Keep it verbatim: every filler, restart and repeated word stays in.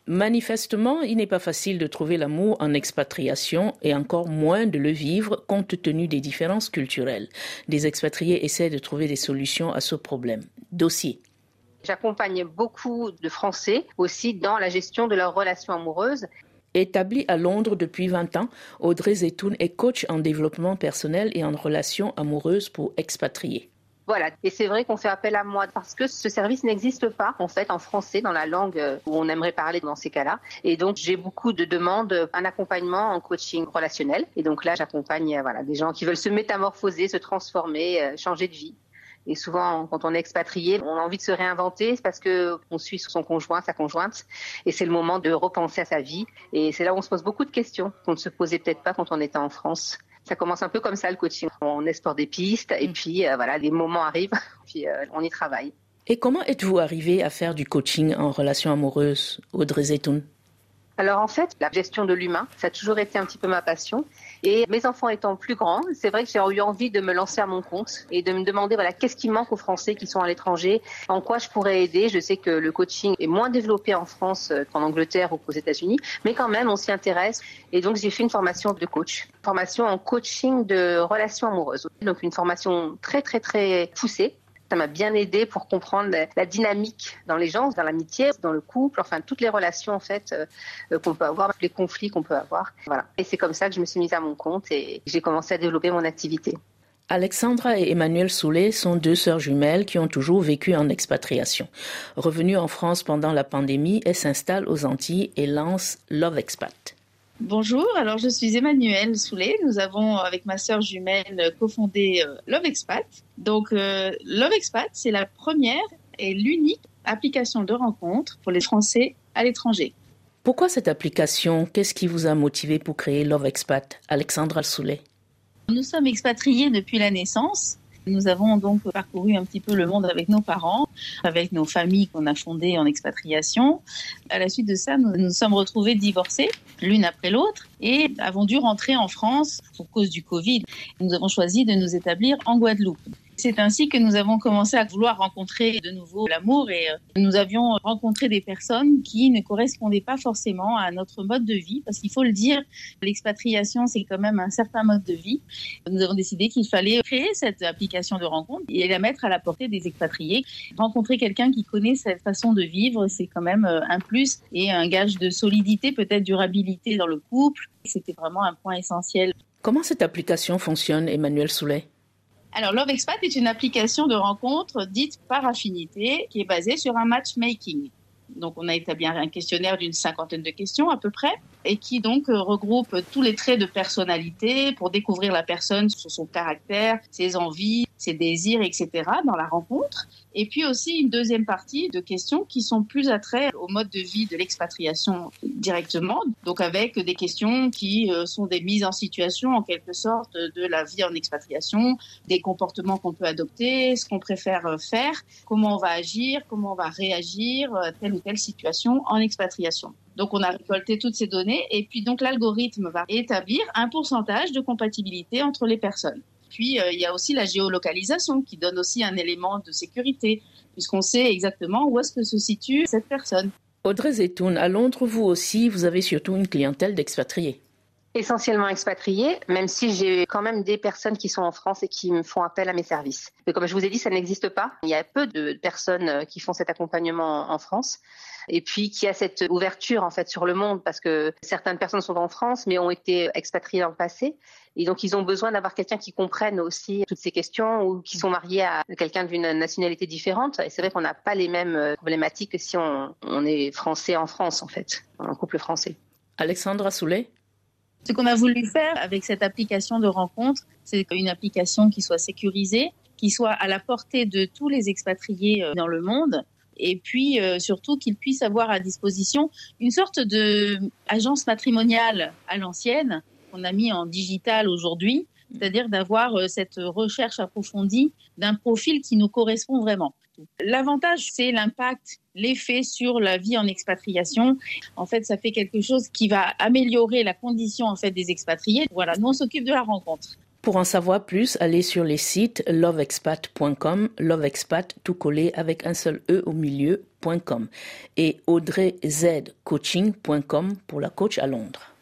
Manifestement, il n'est pas facile de trouver l'amour en expatriation et encore moins de le vivre compte tenu des différences culturelles. Des expatriés essaient de trouver des solutions à ce problème. Dossier. J'accompagne beaucoup de Français aussi dans la gestion de leurs relations amoureuses. Établie à Londres depuis vingt ans, Audrey Zetoun est coach en développement personnel et en relations amoureuses pour expatriés. Voilà, et c'est vrai qu'on fait appel à moi parce que ce service n'existe pas en fait en français dans la langue où on aimerait parler dans ces cas-là. Et donc j'ai beaucoup de demandes, un accompagnement en coaching relationnel. Et donc là j'accompagne voilà des gens qui veulent se métamorphoser, se transformer, changer de vie. Et souvent, quand on est expatrié, on a envie de se réinventer parce qu'on suit son conjoint, sa conjointe. Et c'est le moment de repenser à sa vie. Et c'est là où on se pose beaucoup de questions qu'on ne se posait peut-être pas quand on était en France. Ça commence un peu comme ça, le coaching. On explore des pistes et puis euh, voilà, les moments arrivent, puis euh, on y travaille. Et comment êtes-vous arrivée à faire du coaching en relation amoureuse, Audrey Zetoun ? Alors en fait, la gestion de l'humain, ça a toujours été un petit peu ma passion. Et mes enfants étant plus grands, c'est vrai que j'ai eu envie de me lancer à mon compte et de me demander voilà qu'est-ce qui manque aux Français qui sont à l'étranger, en quoi je pourrais aider. Je sais que le coaching est moins développé en France qu'en Angleterre ou qu'aux États-Unis, mais quand même on s'y intéresse. Et donc j'ai fait une formation de coach, formation en coaching de relations amoureuses. Donc une formation très très très poussée. Ça m'a bien aidé pour comprendre la dynamique dans les gens, dans l'amitié, dans le couple, enfin toutes les relations en fait euh, qu'on peut avoir, les conflits qu'on peut avoir. Voilà. Et c'est comme ça que je me suis mise à mon compte et j'ai commencé à développer mon activité. Alexandra et Emmanuelle Soulet sont deux sœurs jumelles qui ont toujours vécu en expatriation. Revenues en France pendant la pandémie, elles s'installent aux Antilles et lancent Love Expat. Bonjour, alors je suis Emmanuelle Soulet. Nous avons, avec ma sœur jumelle, cofondé euh, Love Expat. Donc, euh, Love Expat, c'est la première et l'unique application de rencontre pour les Français à l'étranger. Pourquoi cette application ? Qu'est-ce qui vous a motivé pour créer Love Expat ? Alexandra Soulet. Nous sommes expatriés depuis la naissance. Nous avons donc parcouru un petit peu le monde avec nos parents, avec nos familles qu'on a fondées en expatriation. À la suite de ça, nous nous sommes retrouvés divorcés, l'une après l'autre, et avons dû rentrer en France pour cause du Covid. Nous avons choisi de nous établir en Guadeloupe. C'est ainsi que nous avons commencé à vouloir rencontrer de nouveau l'amour et nous avions rencontré des personnes qui ne correspondaient pas forcément à notre mode de vie, parce qu'il faut le dire, l'expatriation c'est quand même un certain mode de vie. Nous avons décidé qu'il fallait créer cette application de rencontre et la mettre à la portée des expatriés. Rencontrer quelqu'un qui connaît cette façon de vivre, c'est quand même un plus et un gage de solidité, peut-être durabilité dans le couple. C'était vraiment un point essentiel. Comment cette application fonctionne, Emmanuelle Soulet ? Alors, Love Expat est une application de rencontre dite par affinité qui est basée sur un matchmaking. Donc, on a établi un questionnaire d'une cinquantaine de questions à peu près et qui donc regroupe tous les traits de personnalité pour découvrir la personne sur son caractère, ses envies, ses désirs, et cetera dans la rencontre. Et puis aussi une deuxième partie de questions qui sont plus attraits au mode de vie de l'expatriation directement, donc avec des questions qui sont des mises en situation en quelque sorte de la vie en expatriation, des comportements qu'on peut adopter, ce qu'on préfère faire, comment on va agir, comment on va réagir à telle ou telle situation en expatriation. Donc, on a récolté toutes ces données et puis donc l'algorithme va établir un pourcentage de compatibilité entre les personnes. Puis, euh, il y a aussi la géolocalisation qui donne aussi un élément de sécurité puisqu'on sait exactement où est-ce que se situe cette personne. Audrey Zetoun, à Londres, vous aussi, vous avez surtout une clientèle d'expatriés. Essentiellement expatriés, même si j'ai quand même des personnes qui sont en France et qui me font appel à mes services. Mais comme je vous ai dit, ça n'existe pas. Il y a peu de personnes qui font cet accompagnement en France. Et puis qui a cette ouverture en fait sur le monde parce que certaines personnes sont en France mais ont été expatriées dans le passé et donc ils ont besoin d'avoir quelqu'un qui comprenne aussi toutes ces questions ou qui sont mariés à quelqu'un d'une nationalité différente et c'est vrai qu'on n'a pas les mêmes problématiques que si on, on est français en France en fait, un couple français. Alexandra Soulet. Ce qu'on a voulu faire avec cette application de rencontre, c'est une application qui soit sécurisée, qui soit à la portée de tous les expatriés dans le monde. Et puis euh, surtout qu'ils puissent avoir à disposition une sorte de agence matrimoniale à l'ancienne qu'on a mis en digital aujourd'hui, c'est-à-dire d'avoir euh, cette recherche approfondie d'un profil qui nous correspond vraiment. L'avantage, c'est l'impact, l'effet sur la vie en expatriation. En fait, ça fait quelque chose qui va améliorer la condition en fait des expatriés. Voilà, nous on s'occupe de la rencontre. Pour en savoir plus, allez sur les sites loveexpat point com, loveexpat tout collé avec un seul E au milieu, .com et audrey z coaching point com pour la coach à Londres.